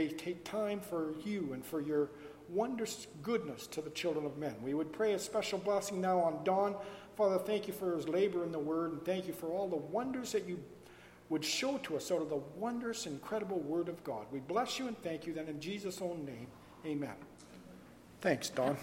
Take time for you and for your wondrous goodness to the children of men. We would pray a special blessing now on Don. Father, thank you for his labor in the word, and thank you for all the wonders that you would show to us out of the wondrous, incredible word of God. We bless you and thank you then in Jesus' own name. Amen. Thanks, Don.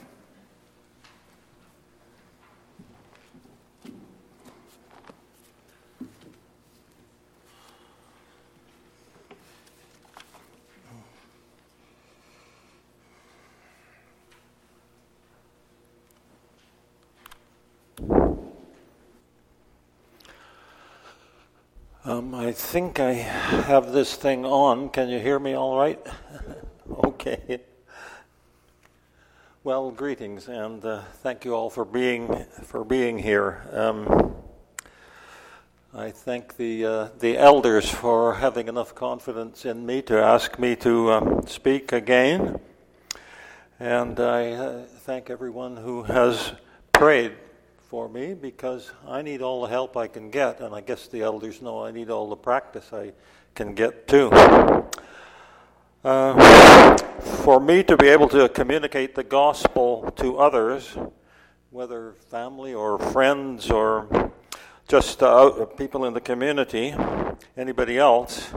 I think I have this thing on. Can you hear me all right? Okay. Well, greetings, and thank you all for being here. I thank the elders for having enough confidence in me to ask me to speak again, and I thank everyone who has prayed for me, because I need all the help I can get, and I guess the elders know I need all the practice I can get too. For me to be able to communicate the gospel to others, whether family or friends or just people in the community, anybody else,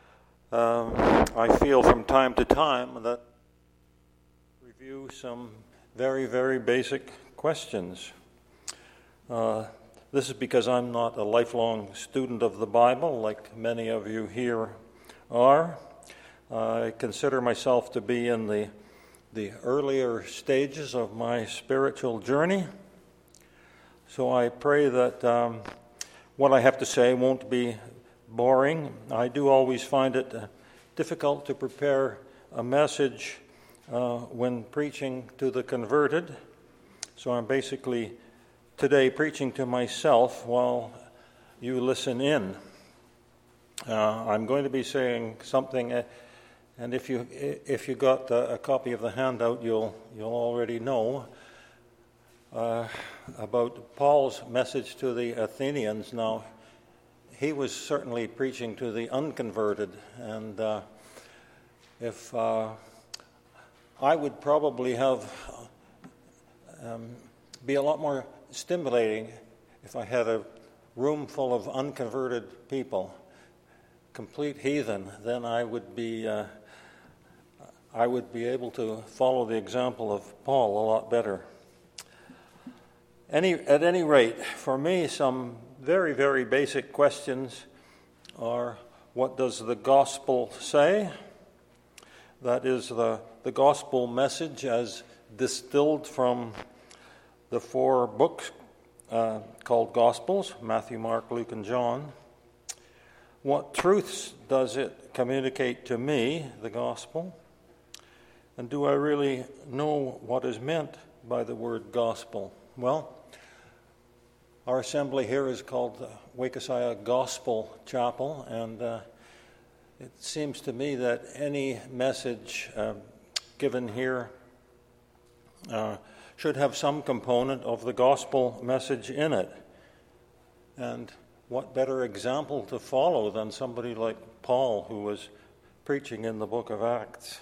I feel from time to time that review some very, very basic questions. This is because I'm not a lifelong student of the Bible, like many of you here are. I consider myself to be in the earlier stages of my spiritual journey. So I pray that what I have to say won't be boring. I do always find it difficult to prepare a message when preaching to the converted. So I'm basically today preaching to myself while you listen in. I'm going to be saying something, and if you got a copy of the handout, you'll already know about Paul's message to the Athenians. Now, he was certainly preaching to the unconverted, and if I would probably have be a lot more stimulating if I had a room full of unconverted people, complete heathen, then I would be able to follow the example of Paul a lot better. At any rate, for me, some very, very basic questions are: what does the gospel say? That is the gospel message as distilled from the 4 books called Gospels, Matthew, Mark, Luke, and John. What truths does it communicate to me, the gospel? And do I really know what is meant by the word gospel? Well, our assembly here is called Wakesiah Gospel Chapel, and it seems to me that any message given here should have some component of the gospel message in it. And what better example to follow than somebody like Paul, who was preaching in the book of Acts.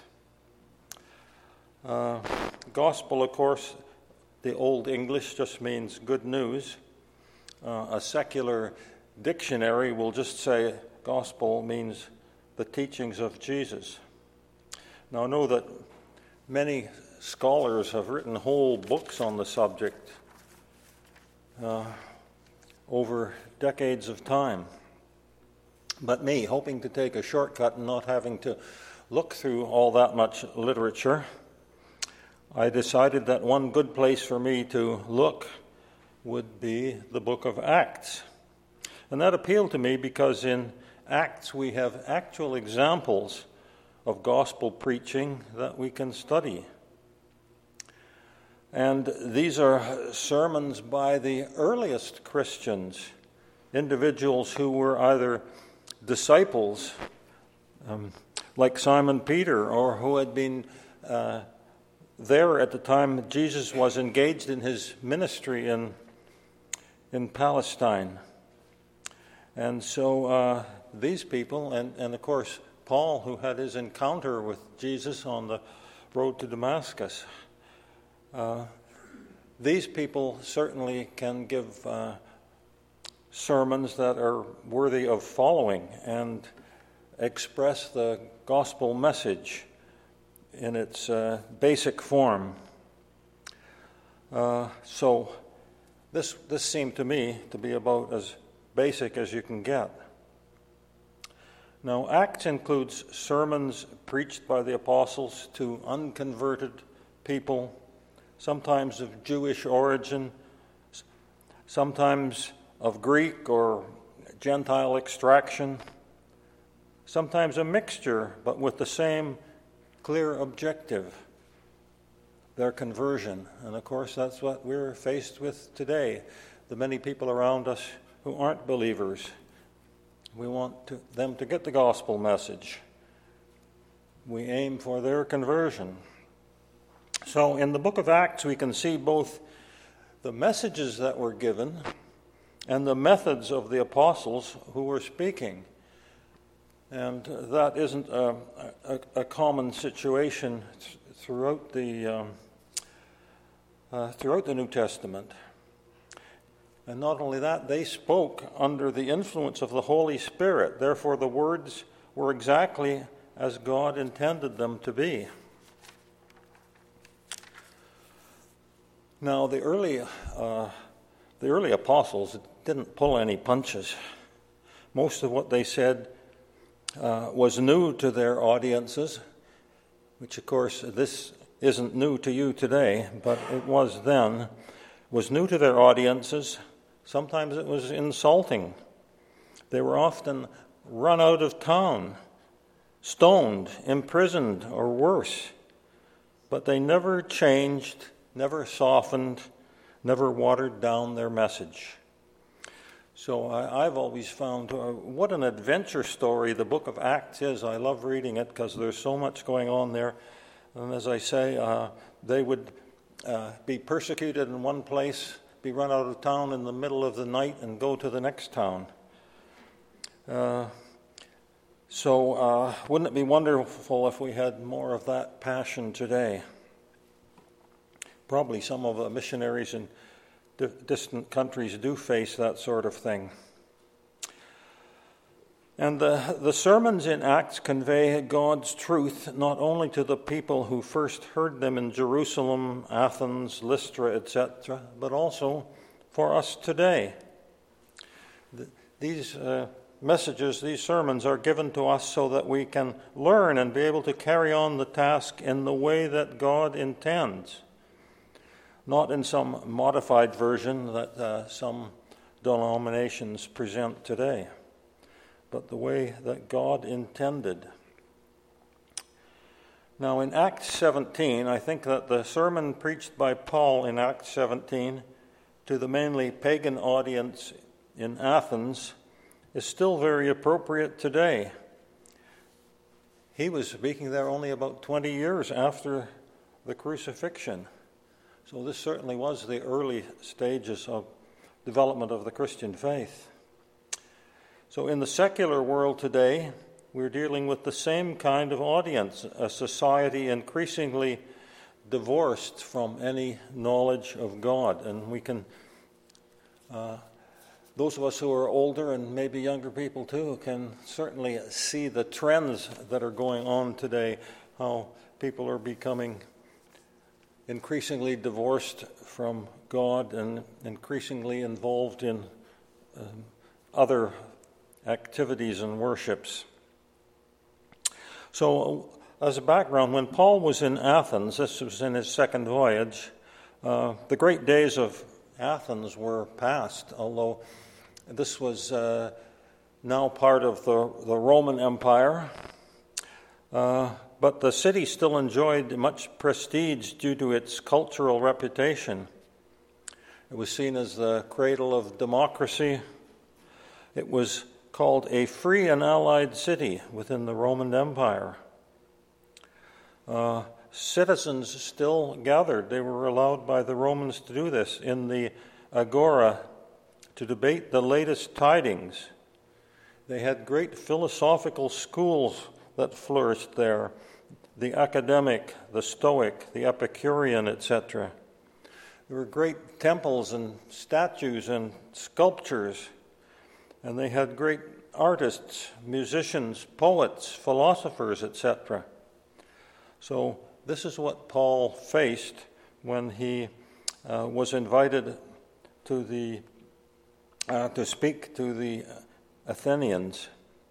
Gospel, of course, the Old English just means good news. A secular dictionary will just say gospel means the teachings of Jesus. Now, I know that many scholars have written whole books on the subject over decades of time. But me, hoping to take a shortcut and not having to look through all that much literature, I decided that one good place for me to look would be the book of Acts. And that appealed to me because in Acts we have actual examples of gospel preaching that we can study. And these are sermons by the earliest Christians, individuals who were either disciples, like Simon Peter, or who had been there at the time Jesus was engaged in his ministry in Palestine. And so these people, and of course Paul, who had his encounter with Jesus on the road to Damascus. These people certainly can give sermons that are worthy of following and express the gospel message in its basic form. So this seemed to me to be about as basic as you can get. Now, Acts includes sermons preached by the apostles to unconverted people, sometimes of Jewish origin, sometimes of Greek or Gentile extraction, sometimes a mixture, but with the same clear objective, their conversion. And of course, that's what we're faced with today. The many people around us who aren't believers, we want them to get the gospel message. We aim for their conversion. So in the book of Acts, we can see both the messages that were given and the methods of the apostles who were speaking. And that isn't a common situation throughout the New Testament. And not only that, they spoke under the influence of the Holy Spirit. Therefore, the words were exactly as God intended them to be. Now, the early apostles didn't pull any punches. Most of what they said was new to their audiences, which, of course, this isn't new to you today, but it was then. Was new to their audiences. Sometimes it was insulting. They were often run out of town, stoned, imprisoned, or worse. But they never changed, never softened, never watered down their message. So I've always found what an adventure story the book of Acts is. I love reading it because there's so much going on there. And as I say, they would be persecuted in one place, be run out of town in the middle of the night, and go to the next town. So wouldn't it be wonderful if we had more of that passion today? Probably some of the missionaries in distant countries do face that sort of thing. And the sermons in Acts convey God's truth not only to the people who first heard them in Jerusalem, Athens, Lystra, etc., but also for us today. These messages, these sermons are given to us so that we can learn and be able to carry on the task in the way that God intends. Not in some modified version that some denominations present today, but the way that God intended. Now, in Acts 17, I think that the sermon preached by Paul in Acts 17 to the mainly pagan audience in Athens is still very appropriate today. He was speaking there only about 20 years after the crucifixion. So this certainly was the early stages of development of the Christian faith. So in the secular world today, we're dealing with the same kind of audience, a society increasingly divorced from any knowledge of God. And we can, those of us who are older and maybe younger people too, can certainly see the trends that are going on today, how people are becoming increasingly divorced from God and increasingly involved in other activities and worships. So, as a background, when Paul was in Athens, this was in his second voyage, the great days of Athens were past, although this was now part of the Roman Empire. But the city still enjoyed much prestige due to its cultural reputation. It was seen as the cradle of democracy. It was called a free and allied city within the Roman Empire. Citizens still gathered. They were allowed by the Romans to do this in the agora to debate the latest tidings. They had great philosophical schools that flourished there, the academic, the Stoic, the Epicurean, etc. There were great temples and statues and sculptures, and they had great artists, musicians, poets, philosophers, etc. So this is what Paul faced when he was invited to speak to the Athenians.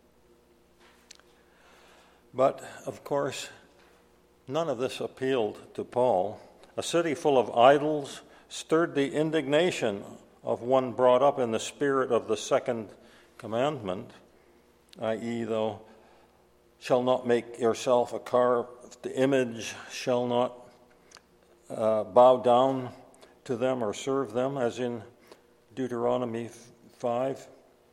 But, of course, none of this appealed to Paul. A city full of idols stirred the indignation of one brought up in the spirit of the second commandment, i.e., thou shalt not make yourself a carved image, shall not bow down to them or serve them, as in Deuteronomy 5.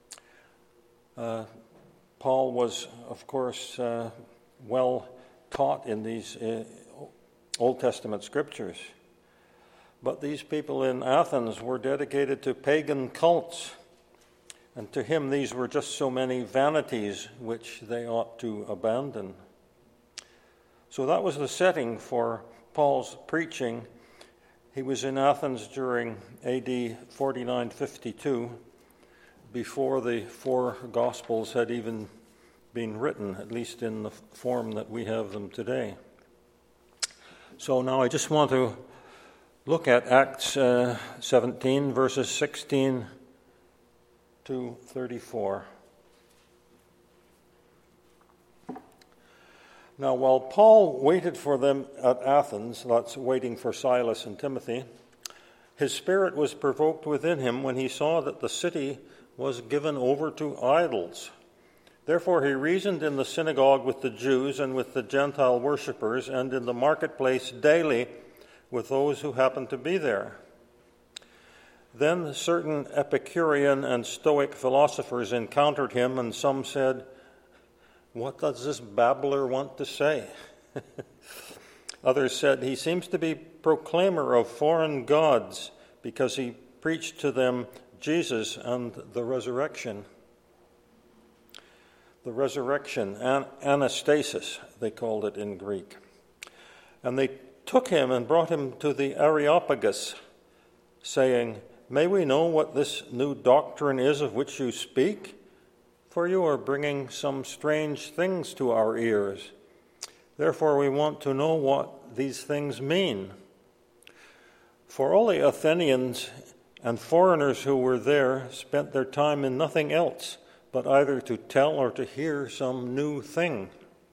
Paul was, of course, well taught in these Old Testament scriptures. But these people in Athens were dedicated to pagan cults, and to him these were just so many vanities which they ought to abandon. So that was the setting for Paul's preaching. He was in Athens during AD 49-52, before the four Gospels had even been written, at least in the form that we have them today. So now I just want to look at Acts 17, verses 16 to 34. Now, while Paul waited for them at Athens, that's waiting for Silas and Timothy, his spirit was provoked within him when he saw that the city was given over to idols. Therefore he reasoned in the synagogue with the Jews and with the Gentile worshippers, and in the marketplace daily with those who happened to be there. Then certain Epicurean and Stoic philosophers encountered him, and some said, "What does this babbler want to say?" Others said, "He seems to be proclaimer of foreign gods, because he preached to them Jesus and the resurrection." The resurrection, anastasis, they called it in Greek. And they took him and brought him to the Areopagus, saying, "May we know what this new doctrine is of which you speak? For you are bringing some strange things to our ears. Therefore we want to know what these things mean." For all the Athenians and foreigners who were there spent their time in nothing else but either to tell or to hear some new thing.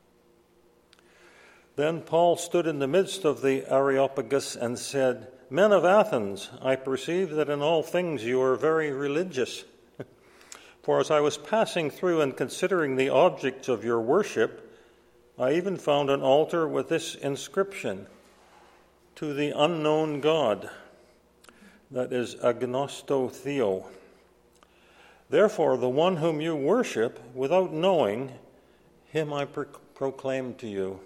Then Paul stood in the midst of the Areopagus and said, "Men of Athens, I perceive that in all things you are very religious. For as I was passing through and considering the objects of your worship, I even found an altar with this inscription, 'To the unknown God,' that is agnosto theo. Therefore the one whom you worship without knowing, him I proclaim to you.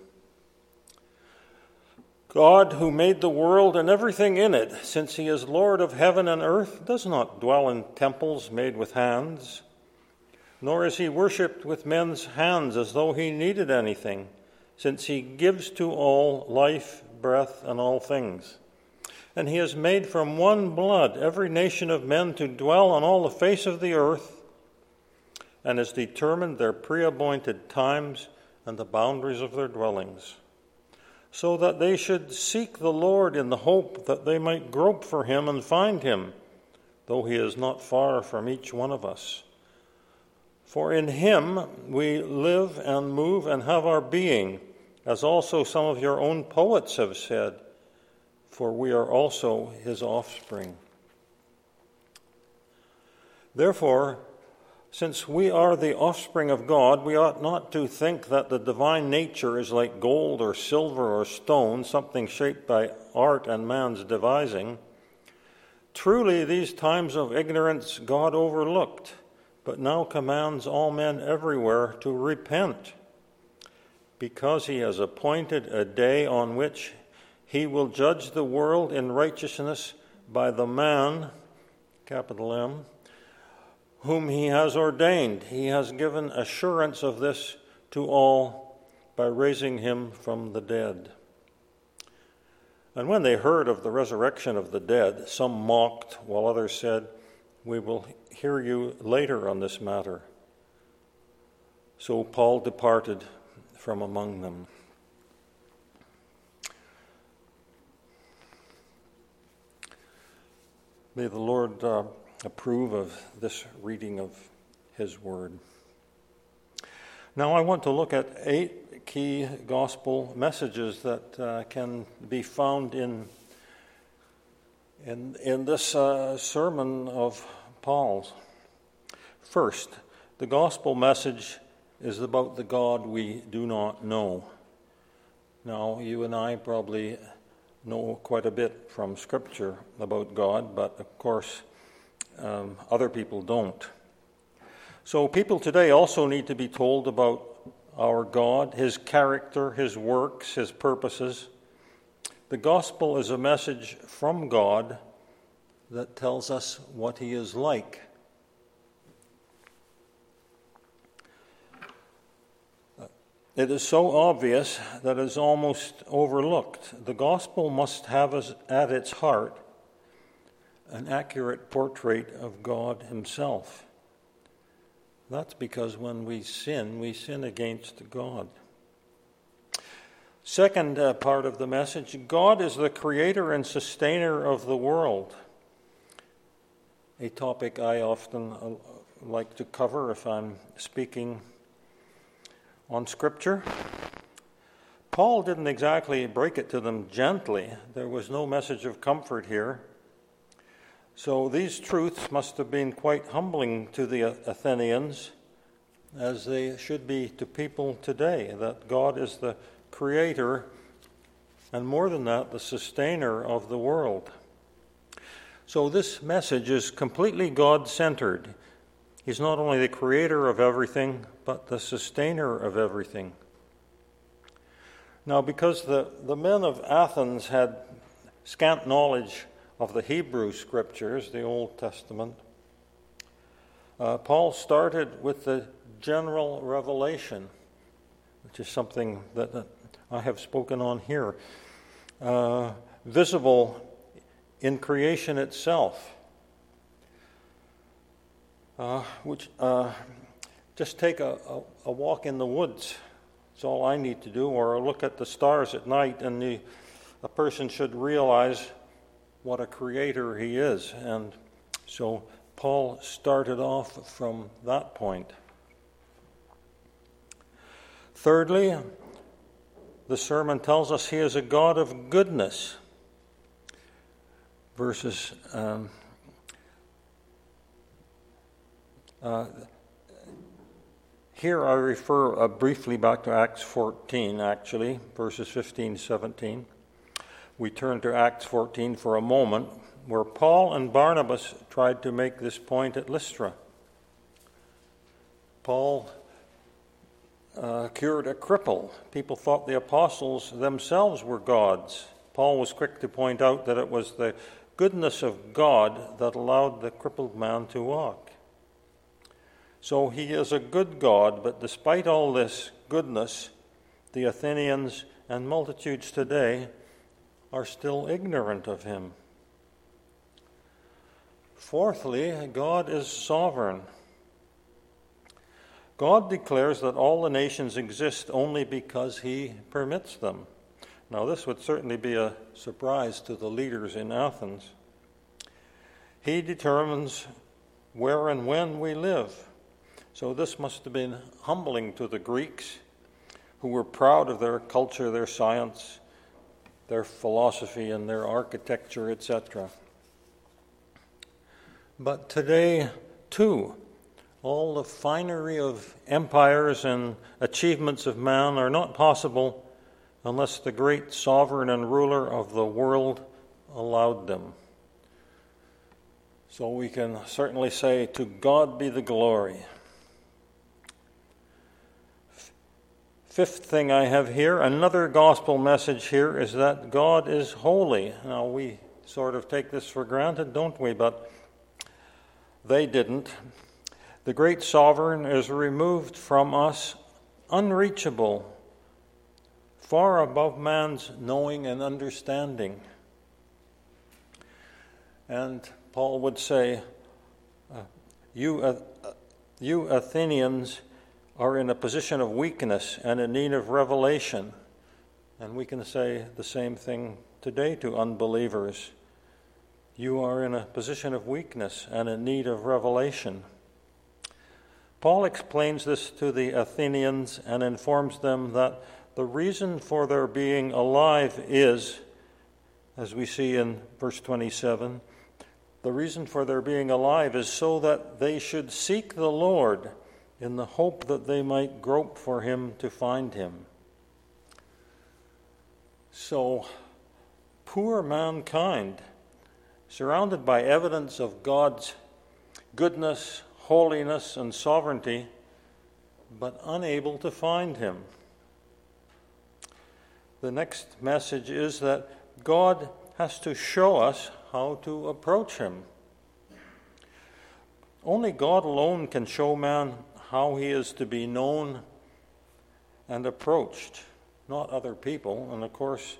God, who made the world and everything in it, since he is Lord of heaven and earth, does not dwell in temples made with hands, nor is he worshipped with men's hands as though he needed anything, since he gives to all life, breath, and all things. And he has made from one blood every nation of men to dwell on all the face of the earth, and has determined their pre-appointed times and the boundaries of their dwellings, so that they should seek the Lord in the hope that they might grope for him and find him, though he is not far from each one of us. For in him we live and move and have our being, as also some of your own poets have said, for we are also his offspring. Therefore, since we are the offspring of God, we ought not to think that the divine nature is like gold or silver or stone, something shaped by art and man's devising. Truly, these times of ignorance God overlooked, but now commands all men everywhere to repent, because he has appointed a day on which he will judge the world in righteousness by the man, capital M, whom he has ordained. He has given assurance of this to all by raising him from the dead. And when they heard of the resurrection of the dead, some mocked, while others said, "We will hear you later on this matter." So Paul departed from among them. May the Lord approve of this reading of his word. Now I want to look at 8 key gospel messages that can be found in this sermon of Paul's. First, the gospel message is about the God we do not know. Now, you and I probably know quite a bit from Scripture about God, but of course, other people don't. So people today also need to be told about our God, his character, his works, his purposes. The gospel is a message from God that tells us what he is like. It is so obvious that it is almost overlooked. The gospel must have at its heart an accurate portrait of God himself. That's because when we sin against God. Second part of the message, God is the creator and sustainer of the world. A topic I often like to cover if I'm speaking on Scripture. Paul didn't exactly break it to them gently. There was no message of comfort here. So these truths must have been quite humbling to the Athenians, as they should be to people today, that God is the creator, and more than that, the sustainer of the world. So this message is completely God-centered. He's not only the creator of everything, but the sustainer of everything. Now, because the men of Athens had scant knowledge of the Hebrew Scriptures, the Old Testament, Paul started with the general revelation, which is something that I have spoken on here, visible in creation itself. Just take a walk in the woods. It's all I need to do, or look at the stars at night, and a person should realize what a creator he is. And so Paul started off from that point. Thirdly, the sermon tells us he is a God of goodness. Verses here I refer briefly back to Acts 14, actually, verses 15, 17. We turn to Acts 14 for a moment, where Paul and Barnabas tried to make this point at Lystra. Paul cured a cripple. People thought the apostles themselves were gods. Paul was quick to point out that it was the goodness of God that allowed the crippled man to walk. So he is a good God, but despite all this goodness, the Athenians and multitudes today are still ignorant of him. Fourthly, God is sovereign. God declares that all the nations exist only because he permits them. Now, this would certainly be a surprise to the leaders in Athens. He determines where and when we live. So this must have been humbling to the Greeks, who were proud of their culture, their science, their philosophy, and their architecture, etc. But today, too, all the finery of empires and achievements of man are not possible unless the great sovereign and ruler of the world allowed them. So we can certainly say, to God be the glory. Fifth thing I have here, another gospel message here, is that God is holy. Now, we sort of take this for granted, don't we? But they didn't. The great sovereign is removed from us, unreachable, far above man's knowing and understanding. And Paul would say, you Athenians are in a position of weakness and in need of revelation. And we can say the same thing today to unbelievers. You are in a position of weakness and in need of revelation. Paul explains this to the Athenians and informs them that the reason for their being alive is, as we see in verse 27, the reason for their being alive is so that they should seek the Lord in the hope that they might grope for him to find him. So, poor mankind, surrounded by evidence of God's goodness, holiness, and sovereignty, but unable to find him. The next message is that God has to show us how to approach him. Only God alone can show man how he is to be known and approached, not other people. And of course,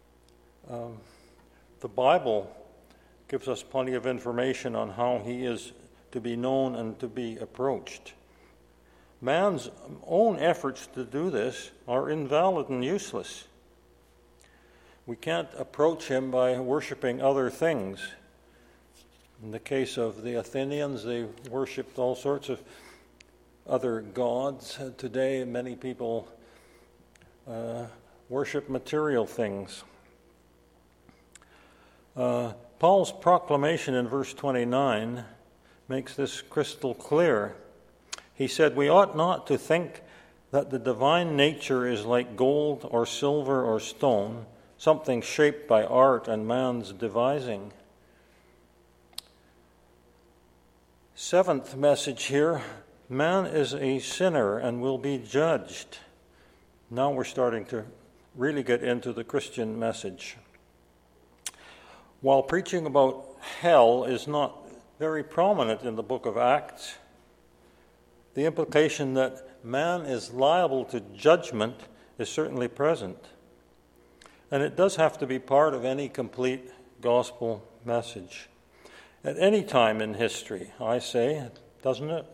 the Bible gives us plenty of information on how he is to be known and to be approached. Man's own efforts to do this are invalid and useless. We can't approach him by worshiping other things. In the case of the Athenians, they worshipped all sorts of other gods. Today, many people worship material things. Paul's proclamation in verse 29 makes this crystal clear. He said, "We ought not to think that the divine nature is like gold or silver or stone, something shaped by art and man's devising." Seventh message here, man is a sinner and will be judged. Now we're starting to really get into the Christian message. While preaching about hell is not very prominent in the book of Acts, the implication that man is liable to judgment is certainly present. And it does have to be part of any complete gospel message. At any time in history, I say, doesn't it?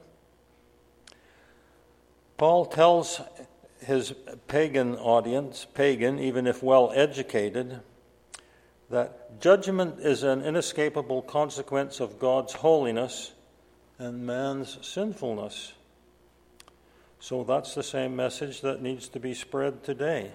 Paul tells his pagan audience, pagan even if well educated, that judgment is an inescapable consequence of God's holiness and man's sinfulness. So that's the same message that needs to be spread today.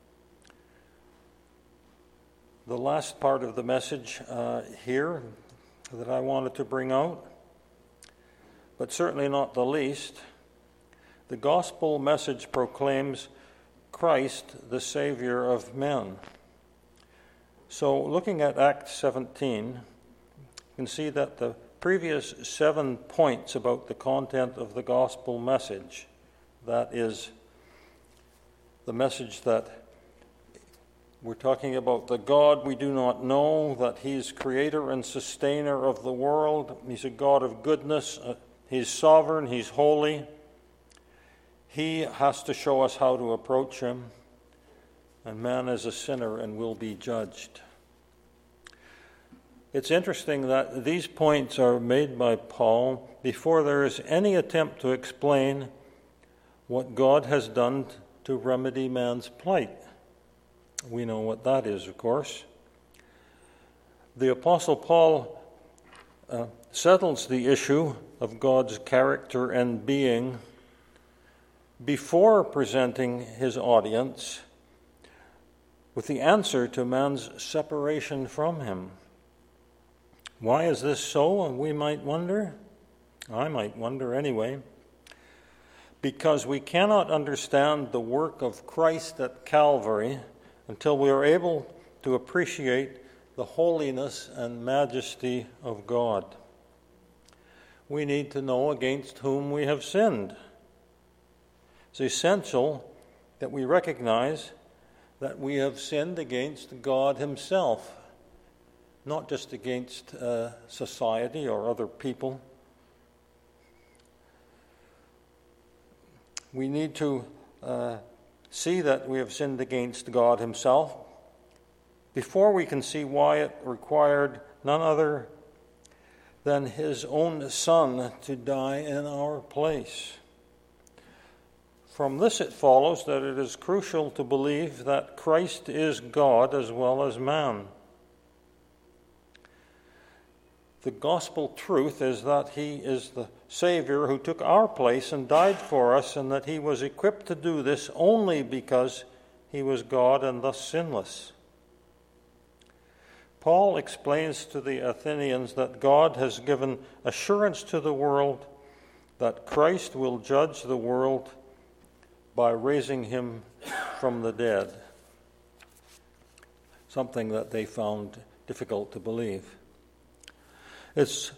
The last part of the message here that I wanted to bring out, but certainly not the least, the gospel message proclaims Christ, the Savior of men. So looking at Acts 17, you can see that the previous 7 points about the content of the gospel message, that is the message that we're talking about the God we do not know, that he's creator and sustainer of the world, he's a God of goodness, he's sovereign, he's holy. He has to show us how to approach him, and man is a sinner and will be judged. It's interesting that these points are made by Paul before there is any attempt to explain what God has done to remedy man's plight. We know what that is, of course. The Apostle Paul settles the issue of God's character and being before presenting his audience with the answer to man's separation from him. Why is this so? We might wonder. I might wonder anyway. Because we cannot understand the work of Christ at Calvary until we are able to appreciate the holiness and majesty of God. We need to know against whom we have sinned. It's essential that we recognize that we have sinned against God himself, not just against society or other people. We need to see that we have sinned against God himself, before we can see why it required none other than his own Son to die in our place. From this it follows that it is crucial to believe that Christ is God as well as man. The gospel truth is that he is the Savior who took our place and died for us, and that he was equipped to do this only because he was God and thus sinless. Paul explains to the Athenians that God has given assurance to the world that Christ will judge the world by raising him from the dead, something that they found difficult to believe. It's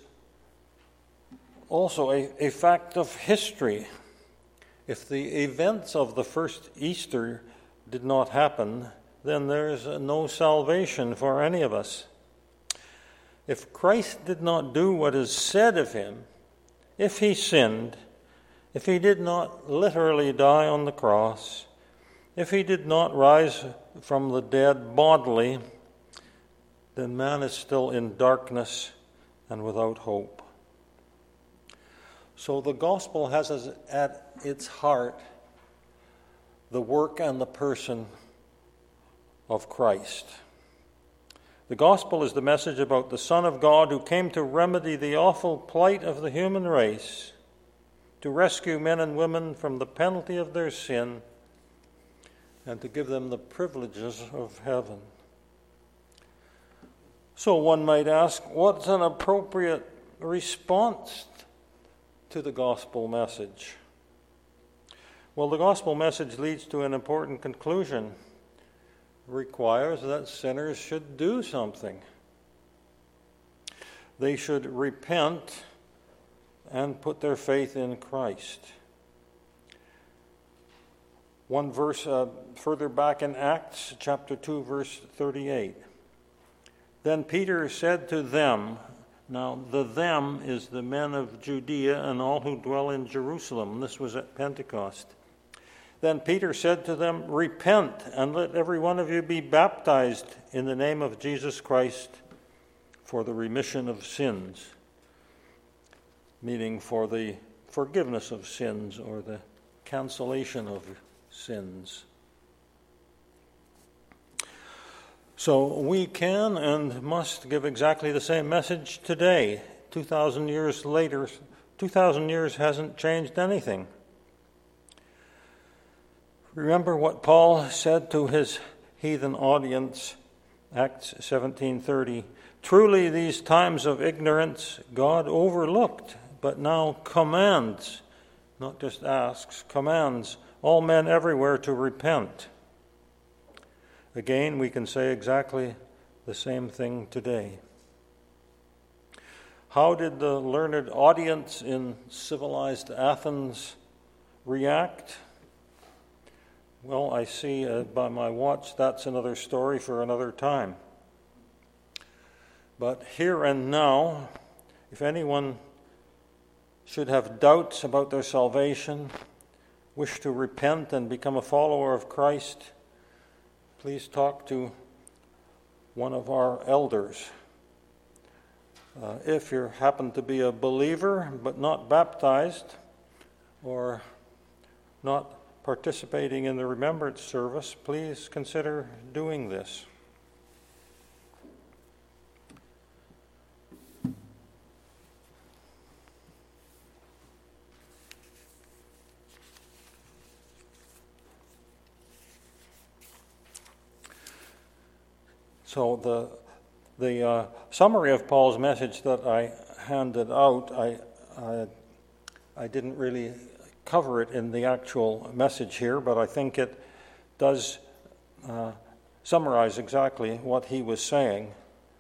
also a fact of history. If the events of the first Easter did not happen, then there's no salvation for any of us. If Christ did not do what is said of him, if he sinned, if he did not literally die on the cross, if he did not rise from the dead bodily, then man is still in darkness and without hope. So the gospel has as at its heart the work and the person of Christ. The gospel is the message about the Son of God who came to remedy the awful plight of the human race, to rescue men and women from the penalty of their sin, and to give them the privileges of heaven. So one might ask, what's an appropriate response to the gospel message? Well, the gospel message leads to an important conclusion. It requires that sinners should do something. They should repent and put their faith in Christ. One verse further back in Acts chapter 2, verse 38. Then Peter said to them, now the them is the men of Judea and all who dwell in Jerusalem. This was at Pentecost. Then Peter said to them, repent and let every one of you be baptized in the name of Jesus Christ for the remission of sins, meaning for the forgiveness of sins or the cancellation of sins. So we can and must give exactly the same message today. 2,000 years later, 2,000 years hasn't changed anything. Remember what Paul said to his heathen audience, Acts 17:30. Truly these times of ignorance God overlooked, but now commands, not just asks, commands all men everywhere to repent. Again, we can say exactly the same thing today. How did the learned audience in civilized Athens react? Well, I see by my watch that's another story for another time. But here and now, if anyone should have doubts about their salvation, wish to repent and become a follower of Christ, please talk to one of our elders. If you happen to be a believer but not baptized or not participating in the remembrance service, please consider doing this. So the summary of Paul's message that I handed out, I didn't really cover it in the actual message here, but I think it does summarize exactly what he was saying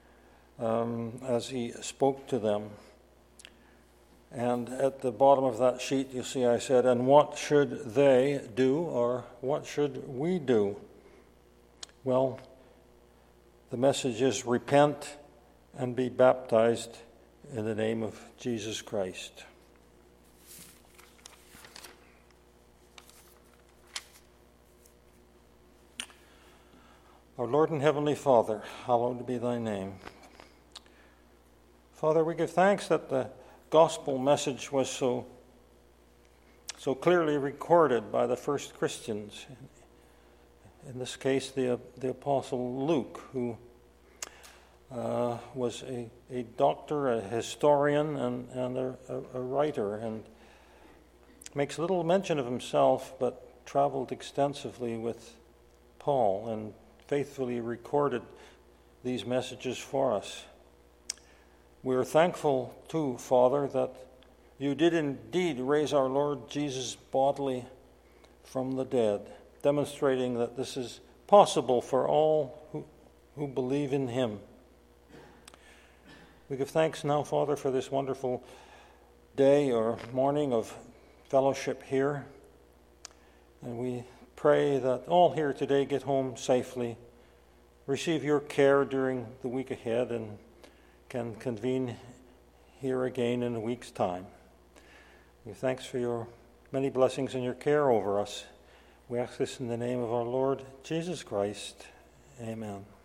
as he spoke to them. And at the bottom of that sheet, you see I said, and what should they do, or what should we do? Well, the message is repent and be baptized in the name of Jesus Christ. Our Lord and Heavenly Father, hallowed be thy name. Father, we give thanks that the gospel message was so clearly recorded by the first Christians. In this case, the Apostle Luke, who was a doctor, a historian, and a writer, and makes little mention of himself, but traveled extensively with Paul and faithfully recorded these messages for us. We are thankful, too, Father, that you did indeed raise our Lord Jesus bodily from the dead, demonstrating that this is possible for all who believe in him. We give thanks now, Father, for this wonderful day or morning of fellowship here. And we pray that all here today get home safely, receive your care during the week ahead, and can convene here again in a week's time. We thanks for your many blessings and your care over us. We ask this in the name of our Lord Jesus Christ. Amen.